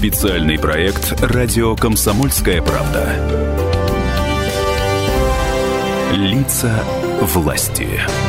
Специальный проект «Радио Комсомольская правда». Лица власти.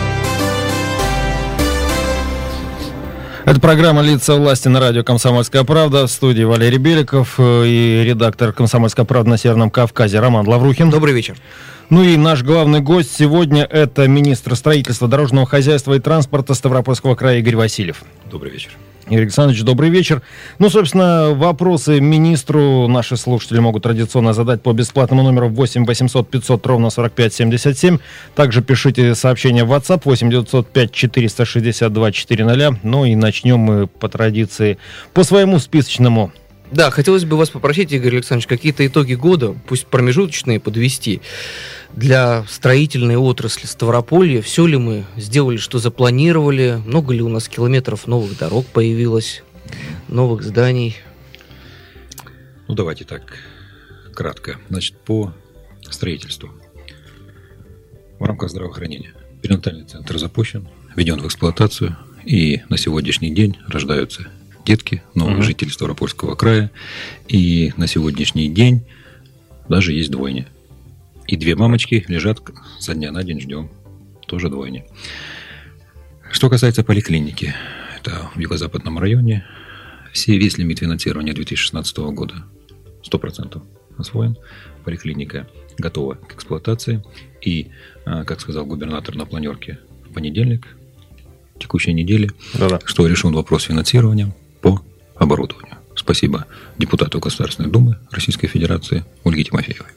Это программа «Лица власти» на радио «Комсомольская правда». В студии Валерий Беликов и редактор «Комсомольской правды» на Северном Кавказе Роман Лаврухин. Добрый вечер. Ну и наш главный гость сегодня – это министр строительства, дорожного хозяйства и транспорта Ставропольского края Игорь Васильев. Добрый вечер. Игорь Александрович, добрый вечер. Ну, собственно, вопросы министру наши слушатели могут традиционно задать по бесплатному номеру 8 800 500 ровно 45 77. Также пишите сообщения в WhatsApp 8 905 462 400. Ну и начнем мы по традиции по своему списочному. Да, хотелось бы вас попросить, Игорь Александрович, какие-то итоги года, пусть промежуточные, подвести для строительной отрасли Ставрополья. Все ли мы сделали, что запланировали? Много ли у нас километров новых дорог появилось, новых зданий? Ну, давайте так, кратко. Значит, по строительству. В рамках здравоохранения перинатальный центр запущен, введен в эксплуатацию, и на сегодняшний день рождаются детки, новые жители Ставропольского края. И на сегодняшний день даже есть двойня. И две мамочки лежат со дня на день, ждем. Тоже двойня. Что касается поликлиники. Это в юго-западном районе. Весь лимит финансирования 2016 года 100% освоен. Поликлиника готова к эксплуатации. И, как сказал губернатор на планерке в понедельник, текущей неделе, что решен вопрос финансирования по оборудованию. Спасибо депутату Государственной Думы Российской Федерации Ольге Тимофеевой.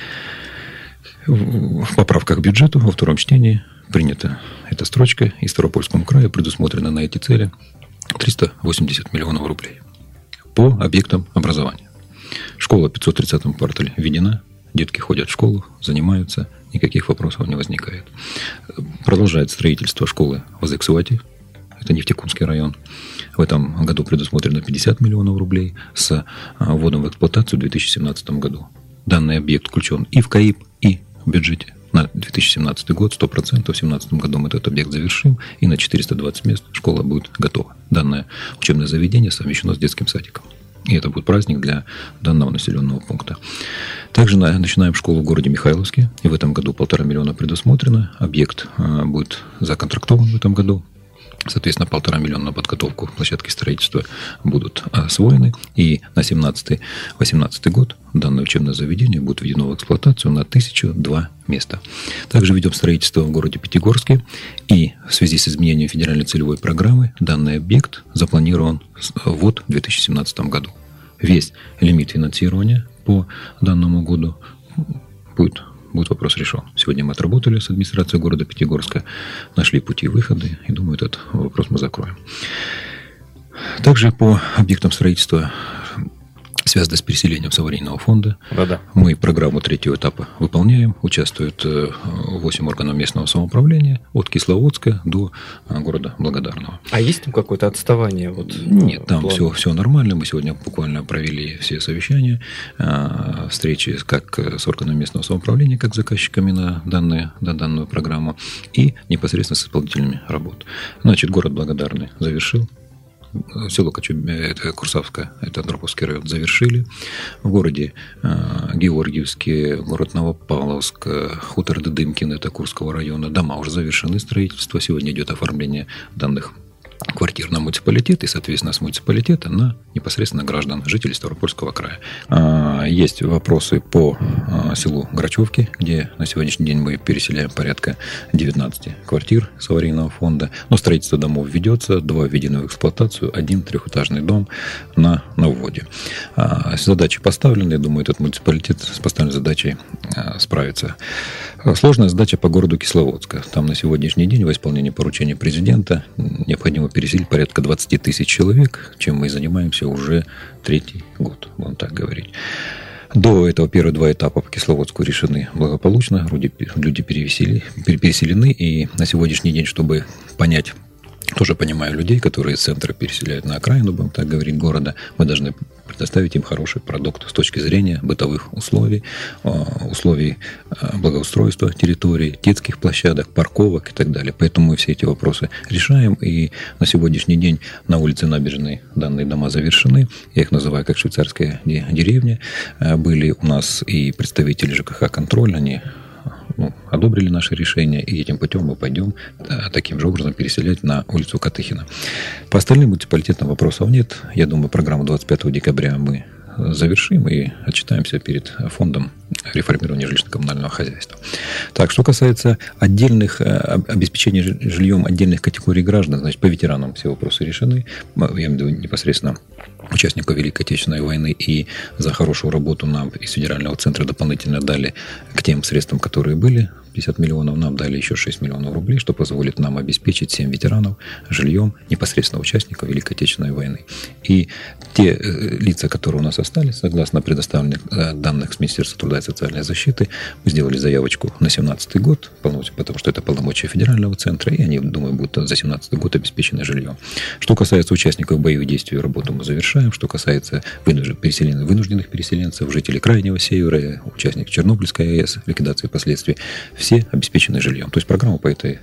В поправках к бюджету во втором чтении принята эта строчка, и Ставропольскому краю предусмотрено на эти цели 380 миллионов рублей. По объектам образования. Школа в 530-м квартале введена, детки ходят в школу, занимаются, никаких вопросов не возникает. Продолжает строительство школы в Азексуате, это Нефтекумский район. В этом году предусмотрено 50 миллионов рублей с вводом в эксплуатацию в 2017 году. Данный объект включен и в КАИП, и в бюджете на 2017 год 100%. В 2017 году мы этот объект завершим, и на 420 мест школа будет готова. Данное учебное заведение совмещено с детским садиком. И это будет праздник для данного населенного пункта. Также начинаем школу в городе Михайловске. И в этом году 1,5 миллиона предусмотрено. Объект будет законтрактован в этом году. Соответственно, 1,5 миллиона на подготовку площадки строительства будут освоены. И на 17-18 год данное учебное заведение будет введено в эксплуатацию на 1002 места. Также ведем строительство в городе Пятигорске. И в связи с изменением федеральной целевой программы данный объект запланирован ввод в 2017 году. Весь лимит финансирования по данному году будет вопрос решен. Сегодня мы отработали с администрацией города Пятигорска, нашли пути выхода, и думаю, этот вопрос мы закроем. Также по объектам строительства, связанных с переселением с аварийного фонда, мы программу третьего этапа выполняем. Участвуют 8 органов местного самоуправления от Кисловодска до города Благодарного. А есть там какое-то отставание? Нет, там все нормально. Мы сегодня буквально провели все совещания, встречи как с органами местного самоуправления, как с заказчиками на данную программу, и непосредственно с исполнителями работ. Значит, город Благодарный завершил. Село это Курсавское, это Андроповский район, завершили. В городе Георгиевске, город Новопавловск, хутор Дыдымкин, это Курского района, дома уже завершены, строительство. Сегодня идет оформление данных квартир на муниципалитет и, соответственно, с муниципалитета на непосредственно граждан, жителей Ставропольского края. Есть вопросы по селу Грачевки, где на сегодняшний день мы переселяем порядка 19 квартир с аварийного фонда. Но строительство домов ведется, 2 введены в эксплуатацию, 1 трехэтажный дом на вводе. Задачи поставлены, я думаю, этот муниципалитет с поставленной задачей справится. Сложная задача по городу Кисловодска. Там на сегодняшний день во исполнении поручения президента необходимо переселить порядка 20 тысяч человек, чем мы занимаемся уже 3-й год, будем так говорить. До этого первые 2 этапа по Кисловодску решены благополучно, люди переселены, и на сегодняшний день, чтобы понять тоже понимаю людей, которые из центра переселяют на окраину, будем так говорить, города. Мы должны предоставить им хороший продукт с точки зрения бытовых условий, условий благоустройства территории, детских площадок, парковок и так далее. Поэтому мы все эти вопросы решаем. И на сегодняшний день на улице Набережной данные дома завершены. Я их называю как швейцарская деревня. Были у нас и представители ЖКХ «Контроль», они одобрили наше решение, и этим путем мы пойдем таким же образом переселять на улицу Катыхина. По остальным муниципалитетам вопросов нет. Я думаю, программу 25 декабря мы завершим и отчитаемся перед фондом реформирования жилищно-коммунального хозяйства. Так, что касается отдельных обеспечения жильем отдельных категорий граждан, значит, по ветеранам все вопросы решены. Я имею в виду непосредственно участников Великой Отечественной войны, и за хорошую работу нам из федерального центра дополнительно дали к тем средствам, которые были, 50 миллионов, нам дали еще 6 миллионов рублей, что позволит нам обеспечить 7 ветеранов жильем непосредственно участников Великой Отечественной войны. И те лица, которые у нас остались, согласно предоставленных данных с Министерства труда и социальной защиты, мы сделали заявочку на 2017 год, потому что это полномочия федерального центра, и они, думаю, будут за 2017 год обеспечены жильем. Что касается участников боевых действий, работу мы завершаем. Что касается вынужденных переселенцев, жителей Крайнего Севера, участников Чернобыльской АЭС, ликвидации последствий, все обеспечены жильем. То есть программу по этой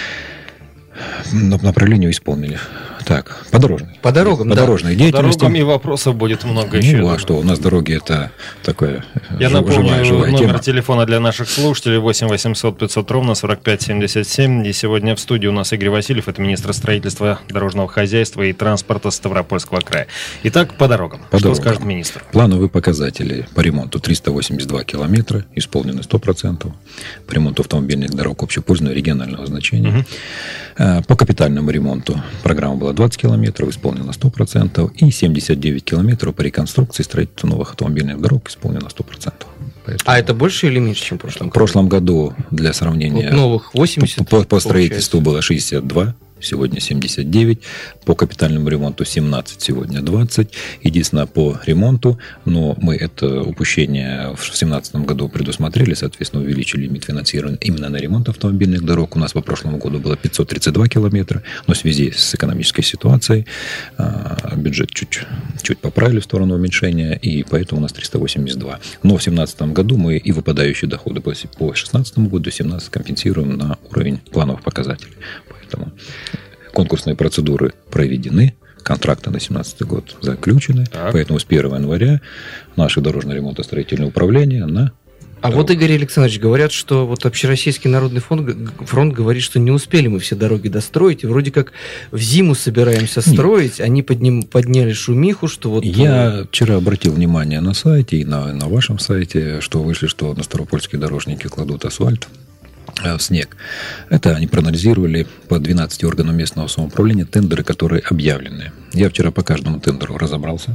направлению исполнили. Так, по дорожной деятельности. По дорогам и вопросов будет много еще. А что, у нас дороги это такое Я напомню, живая номер тема. телефона для наших слушателей 8 800 500 ровно 45 77. И сегодня в студии у нас Игорь Васильев, это министр строительства, дорожного хозяйства и транспорта Ставропольского края. Итак, по дорогам. Что скажет министр? Плановые показатели по ремонту 382 километра, исполнены 100%. По ремонту автомобильных дорог общепользовательного регионального значения. По капитальному ремонту программа была 20 километров, исполнено 100%, и 79 километров по реконструкции и строительству новых автомобильных дорог исполнено 100%. Поэтому А это больше или меньше, чем в прошлом году? В прошлом году, для сравнения, вот новых 80 по строительству было 62, сегодня 79, по капитальному ремонту 17, сегодня 20. Единственное, по ремонту, но мы это упущение в 2017 году предусмотрели, соответственно, увеличили лимит финансирования именно на ремонт автомобильных дорог. У нас по прошлому году было 532 километра, но в связи с экономической ситуацией бюджет чуть поправили в сторону уменьшения, и поэтому у нас 382. Но в 2017 году мы и выпадающие доходы по 2016 году, 2017 компенсируем на уровень плановых показателей. Поэтому конкурсные процедуры проведены, контракты на 2017 год заключены, поэтому с 1 января наши дорожно-ремонтно-строительные управления на А вот, Игорь Александрович, говорят, что вот Общероссийский народный фронт говорит, что не успели мы все дороги достроить, и вроде как в зиму собираемся строить, они подняли шумиху, что вот... Я вчера обратил внимание на сайте и на вашем сайте, что вышли, что на Ставропольские дорожники кладут асфальт в снег. Это они проанализировали по 12 органам местного самоуправления тендеры, которые объявлены. Я вчера по каждому тендеру разобрался.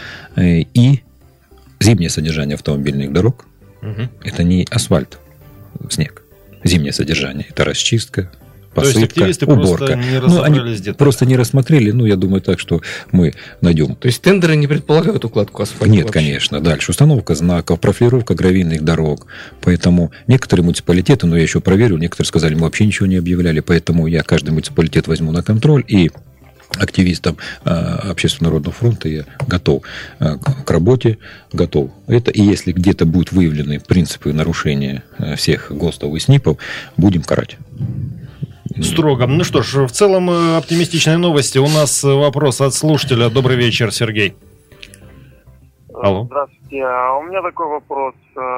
И зимнее содержание автомобильных дорог это не асфальт, снег. Зимнее содержание это расчистка, посыпка, уборка. Просто не разобрались где-то. Просто не рассмотрели. Я думаю так, что мы найдем. То есть тендеры не предполагают укладку асфальта? Нет, вообще? Конечно. Дальше установка знаков, профилировка гравийных дорог. Поэтому некоторые муниципалитеты, я еще проверил, некоторые сказали, мы вообще ничего не объявляли. Поэтому я каждый муниципалитет возьму на контроль, и активистам Общественного народного фронта я готов к работе, готов. Это и если где-то будут выявлены принципы нарушения всех ГОСТов и СНИПов, будем карать. Строго. Ну что ж, в целом оптимистичные новости. У нас вопрос от слушателя. Добрый вечер, Сергей. Алло. Здравствуйте. У меня такой вопрос.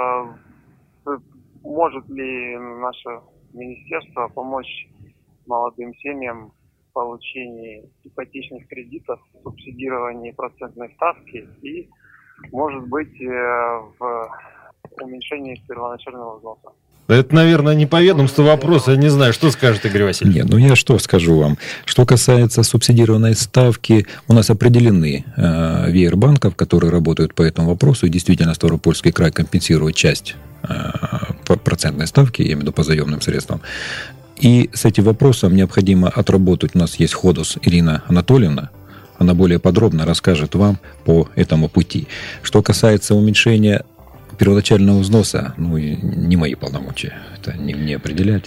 Может ли наше министерство помочь молодым семьям в получении ипотечных кредитов, субсидировании процентной ставки и, может быть, в уменьшении первоначального взноса? Это, наверное, не по ведомству вопрос. Я не знаю, что скажет Игорь Васильевич. Нет, я что скажу вам. Что касается субсидированной ставки, у нас определены веер банков, которые работают по этому вопросу. И действительно, Ставропольский край компенсирует часть процентной ставки, я имею в виду по заемным средствам. И с этим вопросом необходимо отработать. У нас есть Ходос Ирина Анатольевна. Она более подробно расскажет вам по этому пути. Что касается уменьшения первоначального взноса, не мои полномочия. Это не мне определять.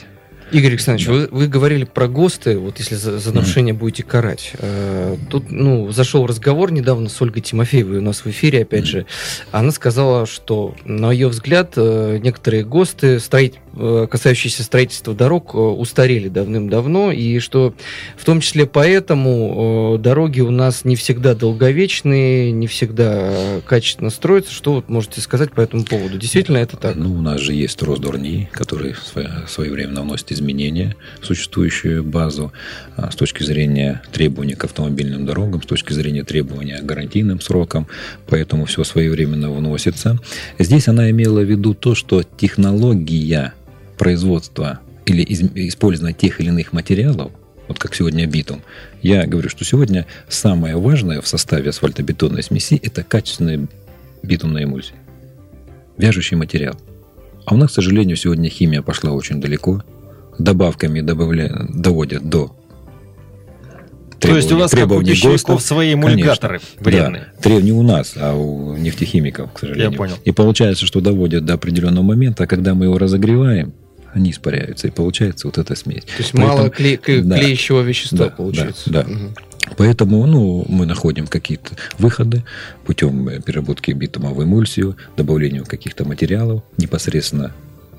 Игорь Александрович, вы говорили про ГОСТы, вот если за нарушение будете карать. Тут, зашел разговор недавно с Ольгой Тимофеевой у нас в эфире, опять же. Она сказала, что, на ее взгляд, некоторые ГОСТы, касающиеся строительства дорог, устарели давным-давно, и что в том числе поэтому дороги у нас не всегда долговечные, не всегда качественно строятся. Что вот можете сказать по эту поводу? Действительно это так? У нас же есть Росдорнии, который своевременно вносит изменения в существующую базу с точки зрения требований к автомобильным дорогам, с точки зрения требования к гарантийным срокам, поэтому все своевременно вносится. Здесь она имела в виду то, что технология производства или использования тех или иных материалов, вот как сегодня битум, я говорю, что сегодня самое важное в составе асфальтобетонной смеси – это качественная битумная эмульсия, вяжущий материал. А у нас, к сожалению, сегодня химия пошла очень далеко, добавками доводят до требований. То есть у вас, как у пищевиков, свои эмульгаторы вредные? Да, не у нас, а у нефтехимиков, к сожалению. Я понял. И получается, что доводят до определенного момента, а когда мы его разогреваем, они испаряются, и получается вот эта смесь. То есть мало клеящего вещества получается. Да. Угу. Поэтому мы находим какие-то выходы путем переработки битума в эмульсию, добавления каких-то материалов непосредственно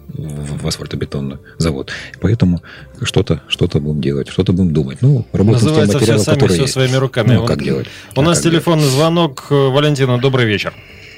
в асфальтобетонный завод. Поэтому что-то будем делать, что-то будем думать. Работаем с тем материалом, который все есть. своими руками. Как делать? У нас телефонный звонок. Валентина, добрый вечер.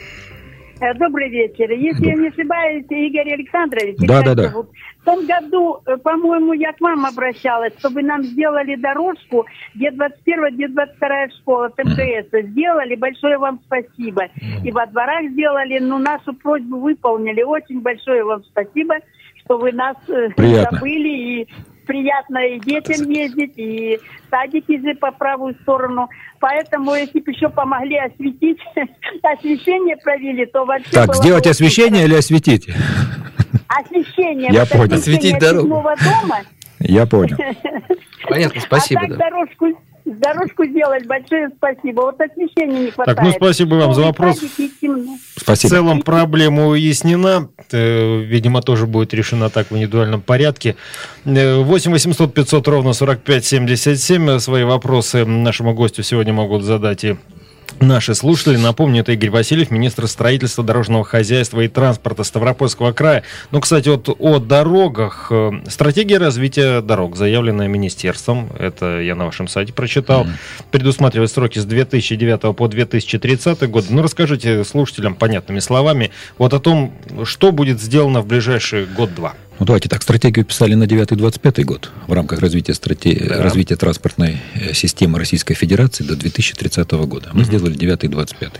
Добрый вечер. Если я не ошибаюсь, Игорь Александрович, да. В том году, по-моему, я к вам обращалась, чтобы нам сделали дорожку, где 21, где 22 школа ТМКС. Сделали, большое вам спасибо. И во дворах сделали, нашу просьбу выполнили. Очень большое вам спасибо, что вы нас забыли. И приятно и детям ездить, и садики же по правую сторону. Поэтому, если бы еще помогли осветить, освещение провели, то вообще... Так, сделать освещение или осветить? Освещение. Я понял. Осветить дорогу. Дома. Я понял. Понятно, спасибо. А так дорожку сделать, большое спасибо. Вот освещения не хватает. Так, спасибо вам за вопрос. Спасибо. В целом проблема уяснена. Видимо, тоже будет решена так в индивидуальном порядке. 8 800 500 ровно 45 77. Свои вопросы нашему гостю сегодня могут задать и наши слушатели. Напомню, это Игорь Васильев, министр строительства, дорожного хозяйства и транспорта Ставропольского края. Кстати, о дорогах. Стратегия развития дорог, заявленная министерством, это я на вашем сайте прочитал, предусматривает сроки с 2009 по 2030 год. Расскажите слушателям понятными словами о том, что будет сделано в ближайший год-два. Давайте так, стратегию писали на 9-25 год в рамках развития транспортной системы Российской Федерации до 2030 года. Мы сделали 9-25.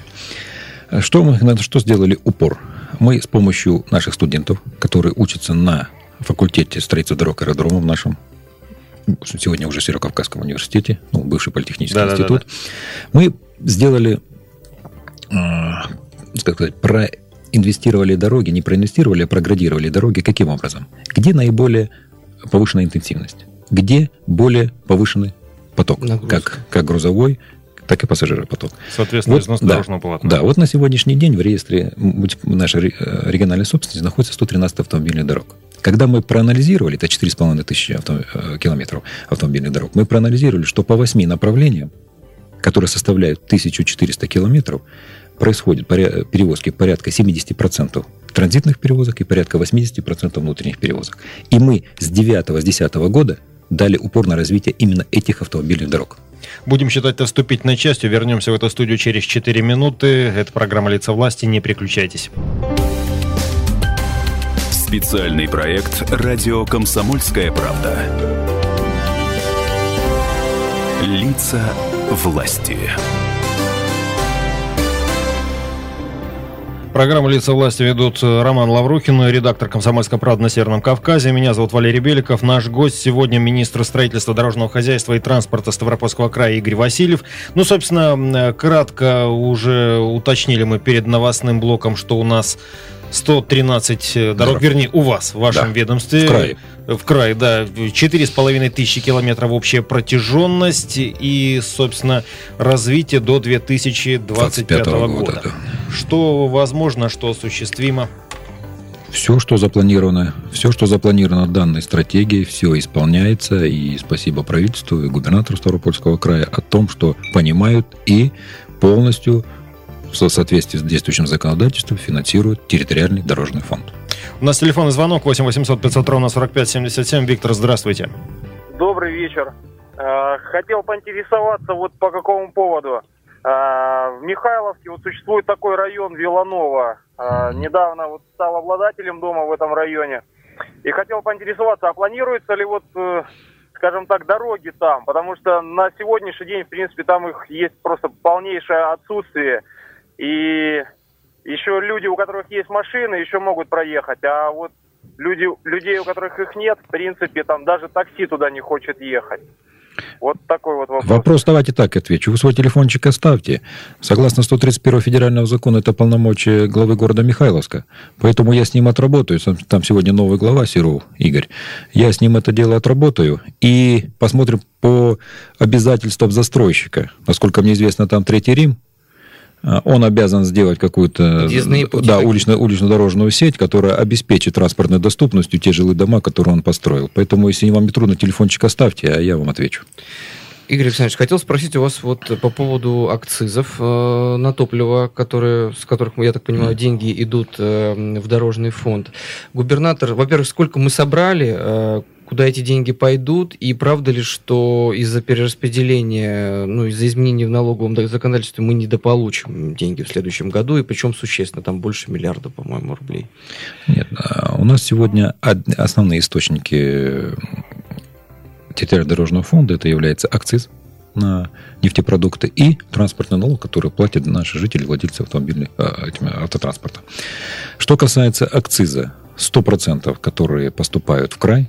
Что сделали упор? Мы с помощью наших студентов, которые учатся на факультете строительства дорог и аэродромов в нашем, сегодня уже Северо-Кавказском университете, бывший политехнический институт, мы сделали, инвестировали дороги, не проинвестировали, а проградировали дороги. Каким образом? Где наиболее повышенная интенсивность? Где более повышенный поток? Как грузовой, так и пассажиропоток. Соответственно, износ дорожного полотна. Да, на сегодняшний день в реестре нашей региональной собственности находится 113 автомобильных дорог. Когда мы проанализировали, это 4,5 тысячи километров автомобильных дорог, мы проанализировали, что по 8 направлениям, которые составляют 1400 километров, происходит перевозки порядка 70% транзитных перевозок и порядка 80% внутренних перевозок. И мы с 2010 года дали упор на развитие именно этих автомобильных дорог. Будем считать это вступительной частью. Вернемся в эту студию через 4 минуты. Это программа «Лица власти». Не переключайтесь. Специальный проект «Радио Комсомольская правда». «Лица власти». Программу «Лица власти» ведут Роман Лаврухин, редактор «Комсомольской правды» на Северном Кавказе. Меня зовут Валерий Беликов. Наш гость сегодня министр строительства, дорожного хозяйства и транспорта Ставропольского края Игорь Васильев. Собственно, кратко уже уточнили мы перед новостным блоком, что у нас 113 дорог, вернее, у вас, в вашем ведомстве. В крае, да. 4500 километров общая протяженность и, собственно, развитие до 2025 года. Да. Что возможно, что осуществимо? Все, что запланировано данной стратегией, все исполняется. И спасибо правительству и губернатору Ставропольского края о том, что понимают и полностью в соответствии с действующим законодательством финансируют территориальный дорожный фонд. У нас телефонный звонок 8 800 500 ровно 45 77. Виктор, здравствуйте. Добрый вечер. Хотел поинтересоваться вот по какому поводу. В Михайловске вот существует такой район Виланова. Недавно вот стал обладателем дома в этом районе. И хотел поинтересоваться, а планируется ли вот, скажем так, дороги там? Потому что на сегодняшний день, в принципе, там их есть просто полнейшее отсутствие. И еще люди, у которых есть машины, еще могут проехать. А вот людей, у которых их нет, в принципе, там даже такси туда не хочет ехать. Вот такой вот вопрос. Вопрос давайте так отвечу. Вы свой телефончик оставьте. Согласно 131 федерального закона, это полномочия главы города Михайловска. Поэтому я с ним отработаю. Там сегодня новый глава Серов Игорь. Я с ним это дело отработаю. И посмотрим по обязательствам застройщика. Насколько мне известно, там Третий Рим. Он обязан сделать какую-то улично-дорожную сеть, которая обеспечит транспортной доступностью те жилые дома, которые он построил. Поэтому, если вам не трудно, телефончик оставьте, а я вам отвечу. Игорь Александрович, хотел спросить у вас вот по поводу акцизов на топливо, с которых, я так понимаю, деньги идут в дорожный фонд. Губернатор, во-первых, сколько мы собрали, куда эти деньги пойдут, и правда ли, что из-за перераспределения, из-за изменений в налоговом законодательстве мы недополучим деньги в следующем году, и причем существенно, там больше миллиарда, по-моему, рублей? Нет, у нас сегодня основные источники территориального дорожного фонда, это является акциз на нефтепродукты и транспортный налог, который платят наши жители, владельцы автотранспорта. Что касается акциза, 100%, которые поступают в край,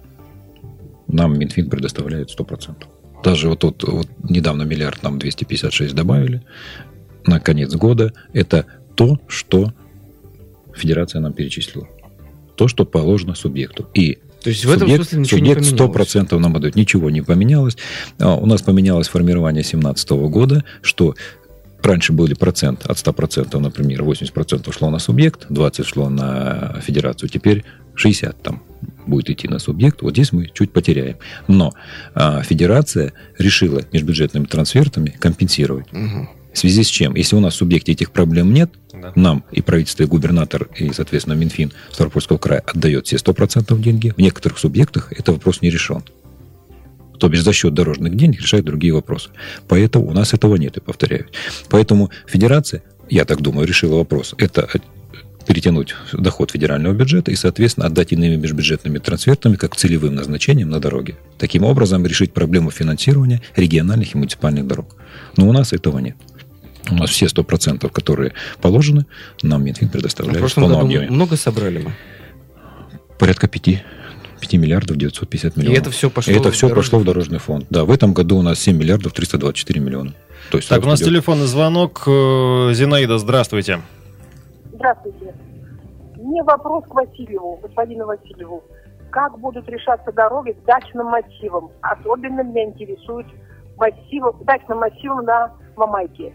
нам Минфин предоставляет 100%. Даже вот недавно миллиард нам 256 добавили на конец года. Это то, что Федерация нам перечислила. То, что положено субъекту. И то есть в этом смысле ничего не поменялось? 100% нам отдают. Ничего не поменялось. У нас поменялось формирование 2017 года, что раньше был процент от 100%, например, 80% шло на субъект, 20% шло на федерацию, теперь 60% там будет идти на субъект. Вот здесь мы чуть потеряем. Но федерация решила межбюджетными трансфертами компенсировать. Угу. В связи с чем? Если у нас в субъекте этих проблем нет, да, нам и правительство, и губернатор, и, соответственно, Минфин Ставропольского края отдает все 100% деньги, в некоторых субъектах это вопрос не решен. То бишь за счет дорожных денег решает другие вопросы. Поэтому у нас этого нет, и повторяю. Поэтому федерация, я так думаю, решила вопрос. Это перетянуть доход федерального бюджета и, соответственно, отдать иными межбюджетными трансфертами как целевым назначением на дороге. Таким образом, решить проблему финансирования региональных и муниципальных дорог. Но у нас этого нет. У нас все 100%, которые положены, нам Минфин предоставляет в полном объеме. Много собрали мы? Порядка 5 миллиардов 950 миллионов. И это все пошло в дорожный фонд. Да, в этом году у нас 7 миллиардов 324 миллиона. То есть так, у нас телефонный звонок. Зинаида, здравствуйте. Здравствуйте. Мне вопрос к Васильеву, господину Васильеву. Как будут решаться дороги с дачным массивом? Особенно меня интересует дачным массивом на Мамайке.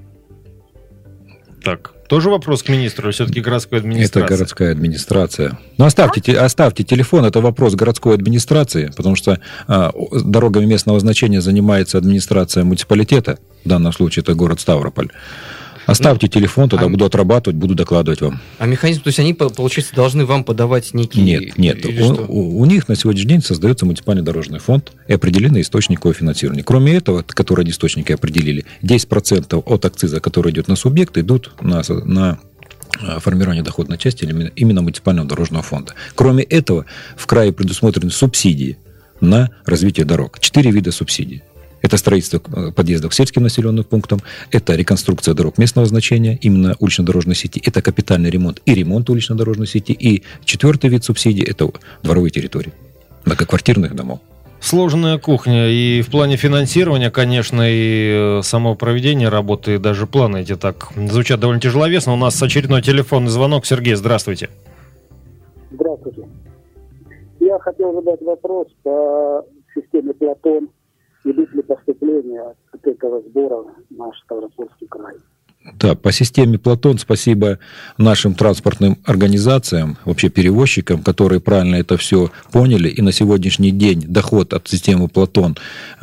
Так, тоже вопрос к министру, все-таки городской администрации. Это городская администрация. Но оставьте телефон, это вопрос городской администрации, потому что дорогами местного значения занимается администрация муниципалитета, в данном случае это город Ставрополь. Оставьте телефон, тогда буду отрабатывать, буду докладывать вам. А механизм, то есть они, получается, должны вам подавать некие... Нет. У них на сегодняшний день создается муниципальный дорожный фонд и определенный источник его финансирования. Кроме этого, которые они источники определили, 10% от акциза, который идет на субъект, идут на формирование доходной части именно муниципального дорожного фонда. Кроме этого, в крае предусмотрены субсидии на развитие дорог. 4 вида субсидий. Это строительство подъездов к сельским населенным пунктам, это реконструкция дорог местного значения, именно улично-дорожной сети, это капитальный ремонт и ремонт улично-дорожной сети. И 4-й вид субсидий – это дворовые территории многоквартирных домов. Сложная кухня. И в плане финансирования, конечно, и само проведение работы, и даже планы эти так звучат довольно тяжеловесно. У нас очередной телефонный звонок. Сергей, здравствуйте. Здравствуйте. Я хотел задать вопрос по системе «Платон». Идут ли поступления от этого сбора в наш Ставропольский край? Да, по системе Платон спасибо нашим транспортным организациям, вообще перевозчикам, которые правильно это все поняли. И на сегодняшний день доход от системы Платон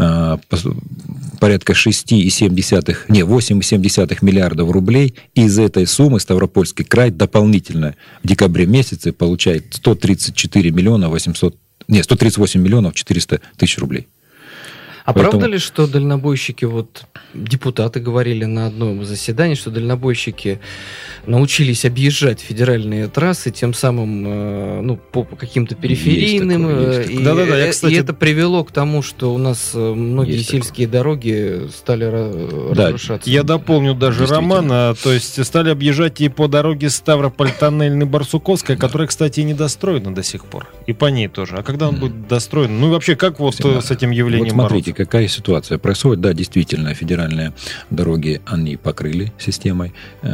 порядка 8,7 миллиардов рублей. И из этой суммы Ставропольский край дополнительно в декабре месяце получает 138 миллионов 400 тысяч рублей. А правда ли, что дальнобойщики, вот депутаты говорили на одном заседании, что дальнобойщики научились объезжать федеральные трассы, тем самым, по каким-то периферийным, и это привело к тому, что у нас многие сельские дороги стали разрушаться. Я дополню даже Романа, то есть стали объезжать и по дороге Ставрополь-Тоннельный-Барсуковская, которая, кстати, и не достроена до сих пор, и по ней тоже. А когда он будет достроен? Ну и вообще, как вот с этим явлением бороться? Какая ситуация происходит. Да, действительно, федеральные дороги, они покрыли системой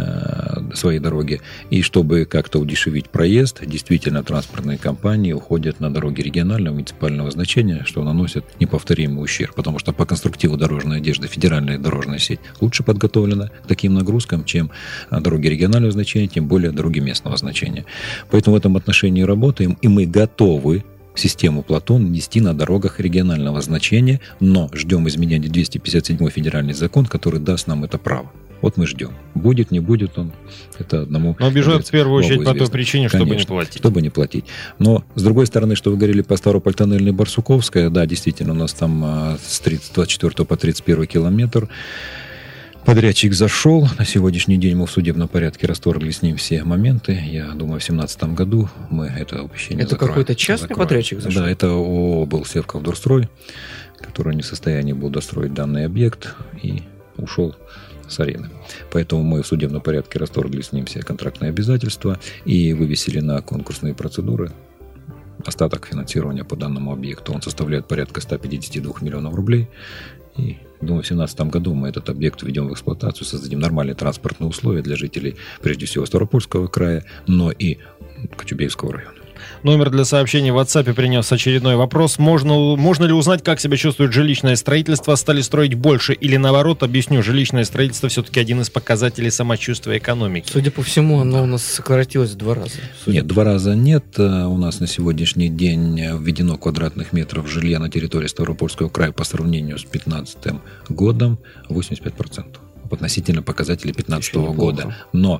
свои дороги. И чтобы как-то удешевить проезд, действительно, транспортные компании уходят на дороги регионального, муниципального значения, что наносит неповторимый ущерб. Потому что по конструктиву дорожной одежды федеральная дорожная сеть лучше подготовлена к таким нагрузкам, чем дороги регионального значения, тем более дороги местного значения. Поэтому в этом отношении работаем, и мы готовы систему Платон нести на дорогах регионального значения, но ждем изменения 257 федеральный закон, который даст нам это право. Вот мы ждем. Будет, не будет он, это одному... Но обижают в первую очередь по той причине, конечно, чтобы не платить. Чтобы не платить. Но, с другой стороны, что вы говорили по Ставрополь-Тоннельный Барсуковская, да, действительно, у нас там с 24 по 31 километр подрядчик зашел. На сегодняшний день мы в судебном порядке расторгли с ним все моменты. Я думаю, в 2017 году мы это упущение закроем. Это какой-то частный подрядчик зашел? Да, это ООО был Севковдорстрой, который не в состоянии был достроить данный объект и ушел с арены. Поэтому мы в судебном порядке расторгли с ним все контрактные обязательства и вывесили на конкурсные процедуры остаток финансирования по данному объекту. Он составляет порядка 152 миллионов рублей. И, думаю, в 2017 году мы этот объект введем в эксплуатацию, создадим нормальные транспортные условия для жителей, прежде всего, Ставропольского края, но и Кочубеевского района. Номер для сообщений в WhatsApp принес очередной вопрос. Можно ли узнать, как себя чувствует жилищное строительство? Стали строить больше или наоборот? Объясню, жилищное строительство все-таки один из показателей самочувствия экономики. Судя по всему, оно у нас сократилось в 2 раза. Нет, 2 раза нет. У нас на сегодняшний день введено квадратных метров жилья на территории Ставропольского края по сравнению с 2015 годом 85%. Относительно показателей 2015 года. Но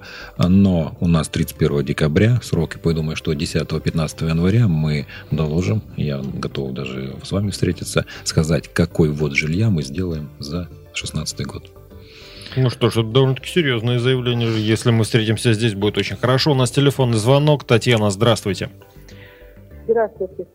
у нас 31 декабря срок, и я думаю, что 10-15 января мы доложим, я готов даже с вами встретиться, сказать, какой ввод жилья мы сделаем за 2016 год. Ну что ж, это довольно-таки серьезное заявление. Если мы встретимся здесь, будет очень хорошо. У нас телефонный звонок. Татьяна, здравствуйте. Здравствуйте.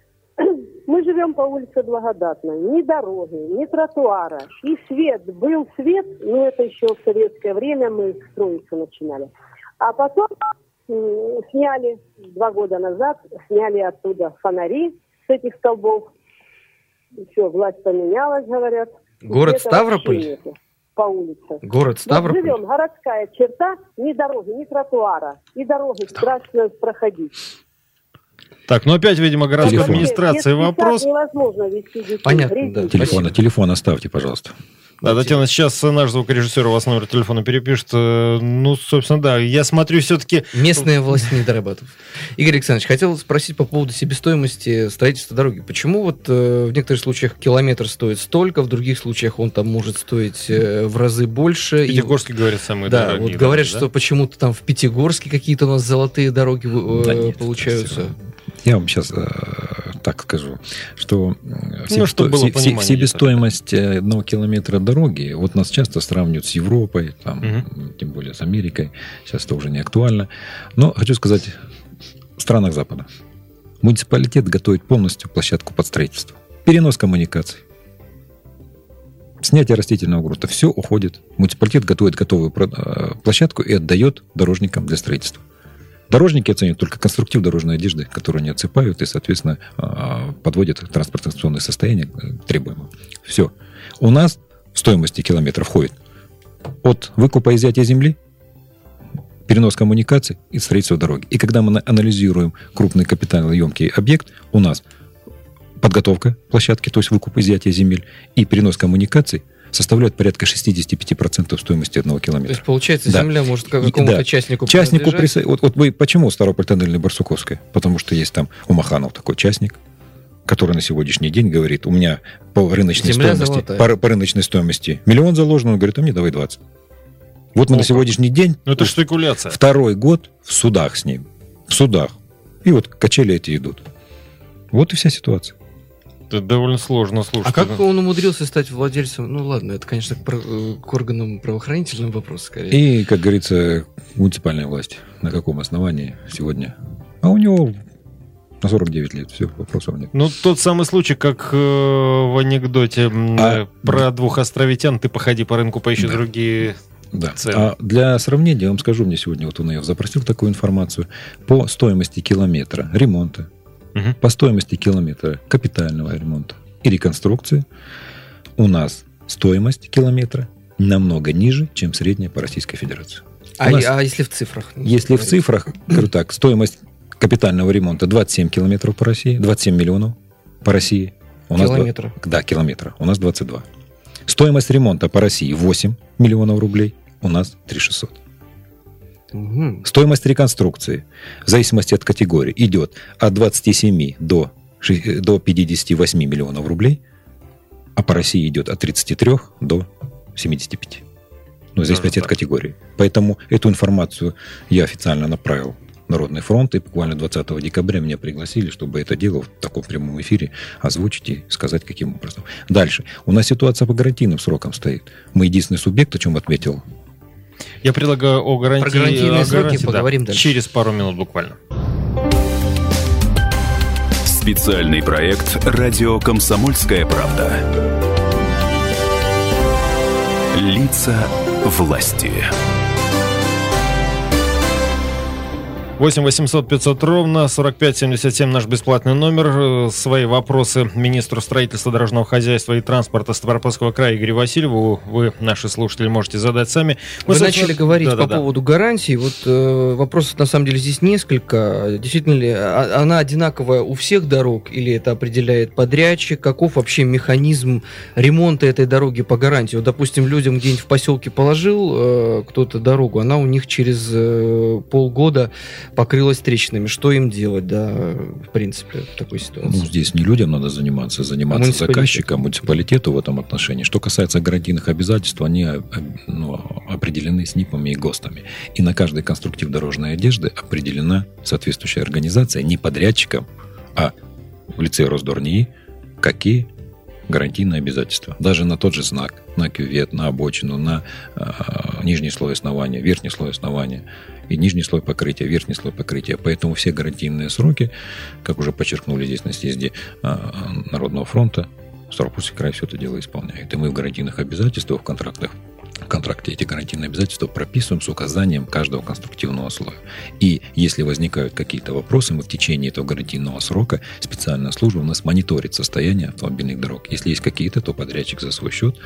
Мы живем по улице Благодатной. Ни дороги, ни тротуара. И свет. Был свет, но это еще в советское время мы строиться начинали. А потом сняли, 2 года назад, сняли оттуда фонари с этих столбов. Все, власть поменялась, говорят. Город Ставрополь? По улице. Город Ставрополь? Вот живем, городская черта, ни дороги, ни тротуара. И дороги страшно проходить. Так, ну опять, видимо, городской администрации вопрос. Невозможно вести детей. Понятно, да. Телефон оставьте, пожалуйста. Да, Татьяна, сейчас наш звукорежиссер у вас номер телефона перепишет. Ну, собственно, да, я смотрю все-таки... Местная власть не дорабатывает. Игорь Александрович, хотел спросить по поводу себестоимости строительства дороги. Почему вот в некоторых случаях километр стоит столько, в других случаях он там может стоить в разы больше? Пятигорске, говорят, самые дорогие. Да, вот говорят, да? что почему-то там в Пятигорске какие-то у нас золотые дороги получаются. Я вам сейчас так скажу, что себестоимость 1 километра дороги, вот нас часто сравнивают с Европой, там, тем более с Америкой, сейчас это уже не актуально. Но хочу сказать, в странах Запада муниципалитет готовит полностью площадку под строительство. Перенос коммуникаций, снятие растительного грунта, все уходит. Муниципалитет готовит готовую площадку и отдает дорожникам для строительства. Дорожники оценивают только конструктив дорожной одежды, которую они отсыпают и, соответственно, подводят транспортно-эксплуатационное состояние требуемое. Все. У нас в стоимости километра входит от выкупа и изъятия земли, перенос коммуникаций и строительство дороги. И когда мы анализируем крупный капиталоемкий объект, у нас подготовка площадки, то есть выкуп и изъятие земель, и перенос коммуникаций, составляют порядка 65% стоимости одного километра. То есть, получается, земля может какому-то частнику принадлежать? Вот вы почему Старопольтоннельная Барсуковская? Потому что есть там у Маханов такой частник, который на сегодняшний день говорит, у меня по рыночной стоимости миллион заложен, он говорит, а мне давай 20. Вот мы на сегодняшний день... Ну, это спекуляция. Второй год в судах с ним. В судах. И вот качели эти идут. Вот и вся ситуация. Это довольно сложно слушать. А как он умудрился стать владельцем? Ну, ладно, это, конечно, к органам правоохранительным вопрос, скорее. И, как говорится, муниципальная власть. На каком основании сегодня? А у него... На 49 лет, все, вопросов нет. Ну, тот самый случай, как в анекдоте про двух островитян, ты походи по рынку, поищи другие цены. А для сравнения, я вам скажу, мне сегодня вот он запросил такую информацию, по стоимости километра ремонта, по стоимости километра капитального ремонта и реконструкции у нас стоимость километра намного ниже, чем средняя по Российской Федерации. А если в цифрах? Если в цифрах, говорю так, стоимость капитального ремонта 27 километров по России, 27 миллионов по России. Километра? Да, километра. У нас 22. Стоимость ремонта по России 8 миллионов рублей, у нас 3600. Угу. Стоимость реконструкции, в зависимости от категории, идет от 27 до 58 миллионов рублей, а по России идет от 33 до 75. Ну, в зависимости от категории. Поэтому эту информацию я официально направил Народный фронт, и буквально 20 декабря меня пригласили, чтобы это дело в таком прямом эфире озвучить и сказать, каким образом. Дальше. У нас ситуация по гарантийным срокам стоит. Мы единственный субъект, о чем отметил. Я предлагаю о гарантийные сроки поговорим дальше. Через пару минут буквально. Специальный проект «Радио Комсомольская правда». Лица власти. 8 800 500 ровно 45 77 наш бесплатный номер. Свои вопросы министру строительства, дорожного хозяйства и транспорта Ставропольского края Игорю Васильеву вы, наши слушатели, можете задать сами. Вы начали говорить по поводу гарантий. Вот вопросов на самом деле здесь несколько. Действительно ли она одинаковая у всех дорог или это определяет подрядчик? Каков вообще механизм ремонта этой дороги по гарантии? Вот, допустим, людям где-нибудь в поселке положил кто-то дорогу, она у них через полгода покрылась трещинами. Что им делать, да, в принципе, в такой ситуации? Ну, здесь не людям надо заниматься заказчиком, муниципалитету в этом отношении. Что касается гарантийных обязательств, они определены СНИПами и ГОСТами. И на каждой конструктив дорожной одежды определена соответствующая организация не подрядчиком, а в лице Росдорнии, какие гарантийные обязательства. Даже на тот же знак, на кювет, на обочину, на нижний слой основания, верхний слой основания и нижний слой покрытия, верхний слой покрытия. Поэтому все гарантийные сроки, как уже подчеркнули здесь на съезде Народного фронта, Ставропольский край все это дело исполняет. И мы в гарантийных обязательствах, в контракте эти гарантийные обязательства прописываем с указанием каждого конструктивного слоя. И если возникают какие-то вопросы, мы в течение этого гарантийного срока, специальная служба у нас мониторит состояние автомобильных дорог. Если есть какие-то, то подрядчик за свой счет.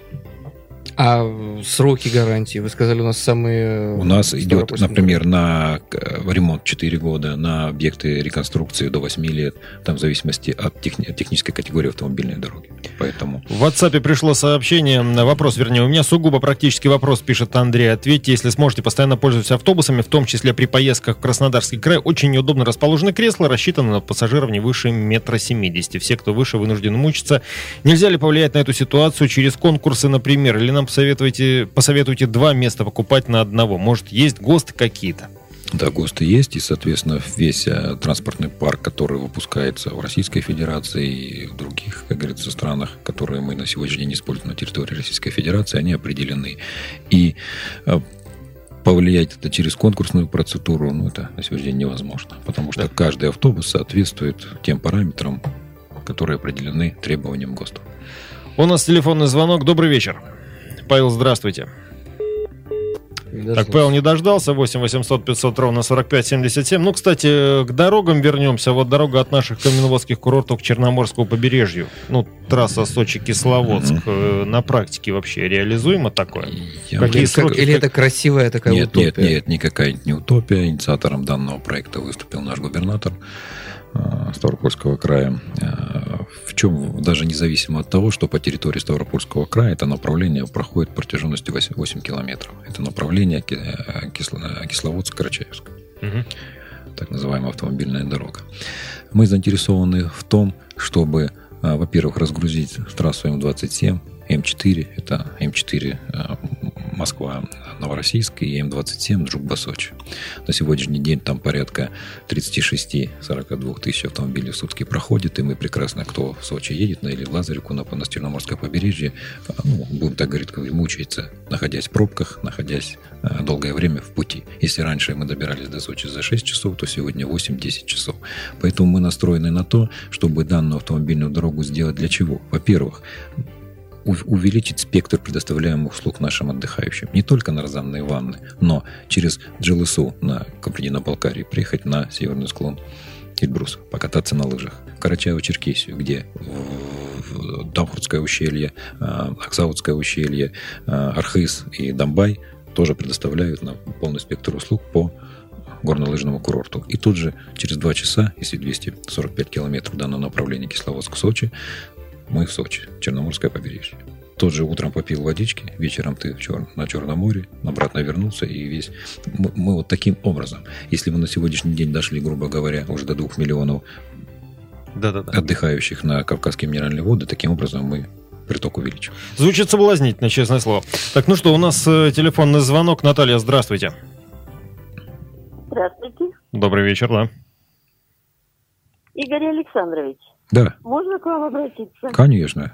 А сроки гарантии, вы сказали, у нас самые... У нас идет, например, на ремонт 4 года, на объекты реконструкции до 8 лет, там в зависимости от технической категории автомобильной дороги. Поэтому... В WhatsApp пришло сообщение, у меня сугубо практический вопрос, пишет Андрей. Ответьте, если сможете, постоянно пользуюсь автобусами, в том числе при поездках в Краснодарский край. Очень неудобно расположены кресла, рассчитаны на пассажиров не выше 1,70 м. Все, кто выше, вынуждены мучиться. Нельзя ли повлиять на эту ситуацию через конкурсы, например, или нам посоветуйте 2 места покупать на одного? Может, есть ГОСТы какие-то? Да, ГОСТы есть, и, соответственно, весь транспортный парк, который выпускается в Российской Федерации и в других, как говорится, странах, которые мы на сегодняшний день используем на территории Российской Федерации, они определены. И повлиять это через конкурсную процедуру, это на сегодняшний день невозможно, потому что каждый автобус соответствует тем параметрам, которые определены требованиям ГОСТов. У нас телефонный звонок. Добрый вечер. Павел, здравствуйте. Так, Павел не дождался. 8 800 500 ровно 45 77. Кстати, к дорогам вернемся. Вот дорога от наших каменноводских курортов к Черноморскому побережью. Трасса Сочи-Кисловодск. На практике вообще реализуемо такое? Какие сроки? Или это красивая такая утопия? Нет, никакая не утопия. Инициатором данного проекта выступил наш губернатор Ставропольского края. Причем даже независимо от того, что по территории Ставропольского края это направление проходит протяженностью 8 километров. Это направление Кисловодск-Карачаевск. Так называемая автомобильная дорога. Мы заинтересованы в том, чтобы, во-первых, разгрузить трассу М27, М4, это М4 Москва-Новороссийск и М27 Джугба-Сочи. На сегодняшний день там порядка 36-42 тысяч автомобилей в сутки проходит, и мы прекрасно, кто в Сочи едет, или в Лазаревку на Черноморское побережье, будем так говорить, мучается, находясь в пробках, находясь долгое время в пути. Если раньше мы добирались до Сочи за 6 часов, то сегодня 8-10 часов. Поэтому мы настроены на то, чтобы данную автомобильную дорогу сделать для чего? Во-первых, увеличить спектр предоставляемых услуг нашим отдыхающим. Не только на Розанные ванны, но через Джилысу на Кабардино-Балкарии приехать на северный склон Эльбруса, покататься на лыжах. В Карачаево-Черкесию, где Дамхурское ущелье, Аксаутское ущелье, Архыз и Домбай тоже предоставляют нам полный спектр услуг по горнолыжному курорту. И тут же через 2 часа, если 245 километров в данном направлении Кисловодск-Сочи, мы в Сочи, Черноморское побережье. Тот же утром попил водички, вечером ты на Черном море, обратно вернулся, и весь... Мы вот таким образом, если мы на сегодняшний день дошли, грубо говоря, уже до 2 миллионов отдыхающих на Кавказские минеральные воды, таким образом мы приток увеличим. Звучит соблазнительно, честное слово. Так, ну что, у нас телефонный звонок. Наталья, здравствуйте. Здравствуйте. Добрый вечер, да. Игорь Александрович. Да. Можно к вам обратиться? Конечно.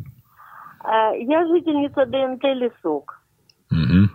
Я жительница ДНТ «Лесок». Угу.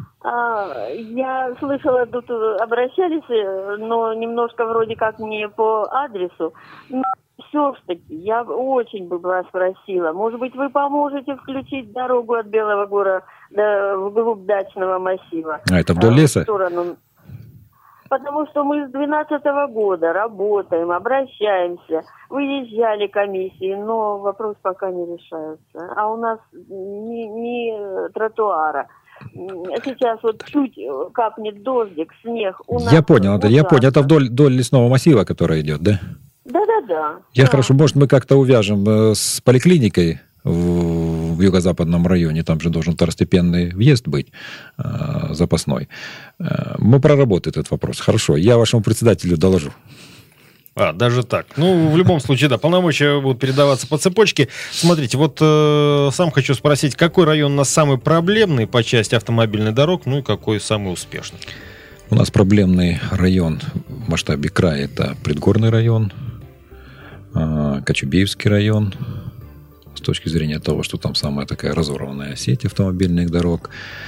Я слышала, тут обращались, но немножко вроде как не по адресу. Но все-таки я очень бы вас спросила, может быть, вы поможете включить дорогу от Белого Гора вглубь дачного массива? Это вдоль леса? В сторону... Потому что мы с 2012 года работаем, обращаемся, выезжали комиссии, но вопрос пока не решается. А у нас ни тротуара. Сейчас вот чуть капнет дождик, снег. Я понял, это вдоль лесного массива, который идет, да? Да. Хорошо, может, мы как-то увяжем с поликлиникой в юго-западном районе, там же должен второстепенный въезд быть, запасной. Мы проработаем этот вопрос. Хорошо, я вашему председателю доложу. Даже так. Ну, в любом случае, да, полномочия будут передаваться по цепочке. Смотрите, вот сам хочу спросить, какой район у нас самый проблемный по части автомобильных дорог, ну и какой самый успешный? У нас проблемный район в масштабе края, это Предгорный район, Кочубеевский район, с точки зрения того, что там самая такая разорванная сеть автомобильных дорог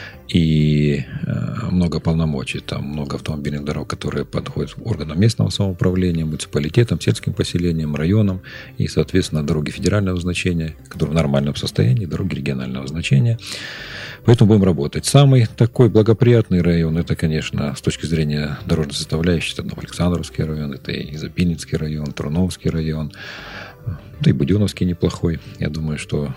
и много полномочий. Там много автомобильных дорог, которые подходят органам местного самоуправления, муниципалитетам, сельским поселениям, районам и, соответственно, дороги федерального значения, которые в нормальном состоянии, дороги регионального значения. Поэтому будем работать. Самый такой благоприятный район, это, конечно, с точки зрения дорожной составляющей, это Новоалександровский район, это и Запинецкий район, Труновский район, да и Буденновский неплохой. Я думаю, что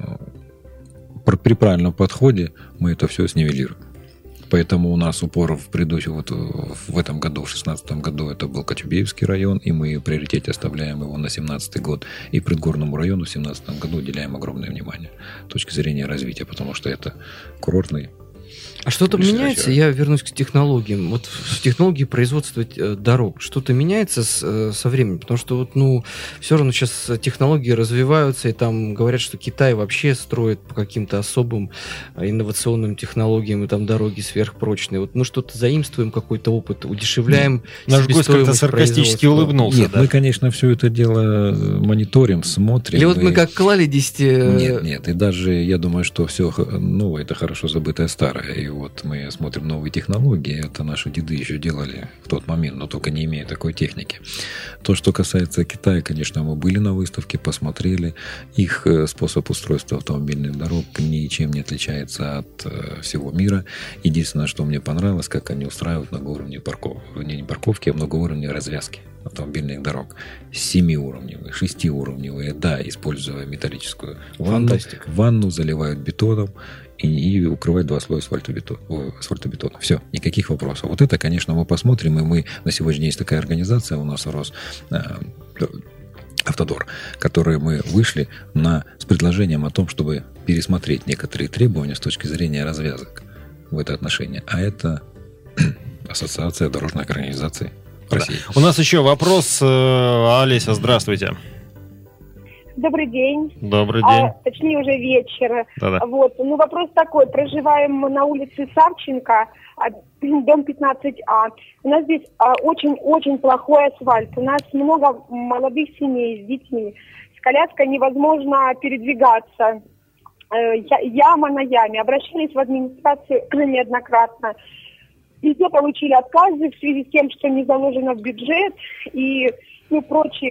при правильном подходе мы это все снивелируем. Поэтому у нас упор в предыдущем, вот в этом году, в 2016 году, это был Кочубеевский район, и мы в приоритете оставляем его на 2017 год. И Предгорному району в 2017 году уделяем огромное внимание с точки зрения развития, потому что это курортный. А что-то меняется? Я вернусь к технологиям. Вот в технологии производства дорог что-то меняется со временем? Потому что все равно сейчас технологии развиваются, и там говорят, что Китай вообще строит по каким-то особым инновационным технологиям, и там дороги сверхпрочные. Вот мы что-то заимствуем, какой-то опыт, удешевляем. Наш гость как-то саркастически улыбнулся. Нет, мы, конечно, все это дело мониторим, смотрим. Или вот мы как клали 10... Нет, и даже я думаю, что все новое, это хорошо забытое старое. И вот мы смотрим новые технологии, это наши деды еще делали в тот момент, но только не имея такой техники. То, что касается Китая, конечно, мы были на выставке, посмотрели. Их способ устройства автомобильных дорог ничем не отличается от всего мира. Единственное, что мне понравилось, как они устраивают многоуровневые парковки. Не парковки, а многоуровневые развязки автомобильных дорог. 7-уровневые, 6-уровневые, да, используя металлическую ванну, заливают бетоном и укрывать 2 слоя асфальтобетона. Все, никаких вопросов. Вот это, конечно, мы посмотрим, и мы на сегодня есть такая организация у нас Автодор, которые мы вышли с предложением о том, чтобы пересмотреть некоторые требования с точки зрения развязок в это отношение. А это Ассоциация дорожных организаций России. У нас еще вопрос. Олеся, здравствуйте. Добрый день. Добрый день. Точнее, уже вечер. Да-да. Вот. Вопрос такой. Проживаем мы на улице Савченко, дом 15А. У нас здесь очень-очень плохой асфальт. У нас много молодых семей с детьми. С коляской невозможно передвигаться. Яма на яме. Обращались в администрацию неоднократно. Везде получили отказы в связи с тем, что не заложено в бюджет и прочие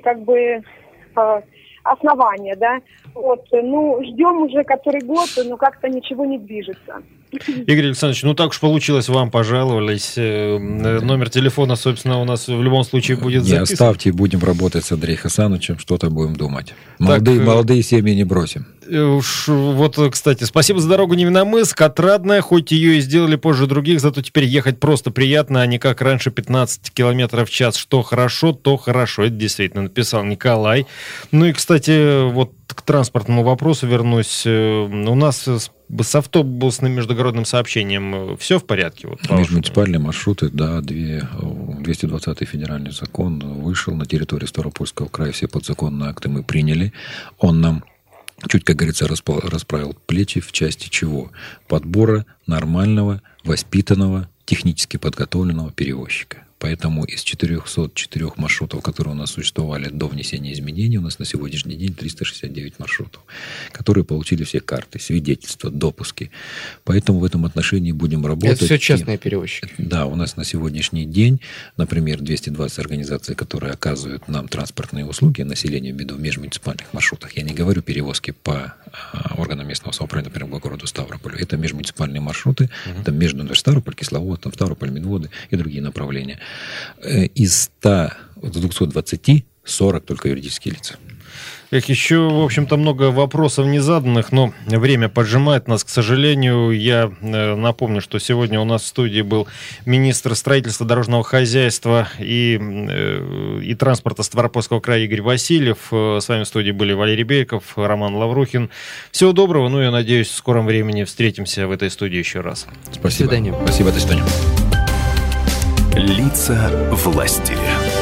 основания, да. Вот, ждем уже который год, но как-то ничего не движется. Игорь Александрович, так уж получилось, вам пожаловались. Номер телефона, собственно, у нас в любом случае будет записан. Не оставьте, будем работать с Андреем Хасановичем, что-то будем думать. Молодые семьи не бросим. Вот, кстати, спасибо за дорогу Невиномысск, отрадная, хоть ее и сделали позже других, зато теперь ехать просто приятно, а не как раньше 15 километров в час. Что хорошо, то хорошо. Это действительно написал Николай. И, кстати, вот к транспортному вопросу вернусь. У нас с автобусным междугородным сообщением все в порядке? Межмуниципальные маршруты, да, 220-й федеральный закон вышел на территории Ставропольского края, все подзаконные акты мы приняли. Он нам чуть, как говорится, расправил плечи в части чего? Подбора нормального, воспитанного, технически подготовленного перевозчика. Поэтому из 404 маршрутов, которые у нас существовали до внесения изменений, у нас на сегодняшний день 369 маршрутов, которые получили все карты, свидетельства, допуски. Поэтому в этом отношении будем работать. Это все частные перевозчики. Да, у нас на сегодняшний день, например, 220 организаций, которые оказывают нам транспортные услуги населению в межмуниципальных маршрутах. Я не говорю перевозки по органам местного самоуправления, например, по городу Ставрополю. Это межмуниципальные маршруты, это между Ставрополь, Кисловод, Ставрополь, Минводы и другие направления. Из 220 40 только юридические лица. Еще, в общем-то, много вопросов незаданных, но время поджимает нас, к сожалению. Я напомню, что сегодня у нас в студии был министр строительства, дорожного хозяйства и транспорта Ставропольского края Игорь Васильев. С вами в студии были Валерий Бейков, Роман Лаврухин. Всего доброго, я надеюсь, в скором времени встретимся в этой студии еще раз. Спасибо. До свидания. Спасибо, до свидания. Лица власти.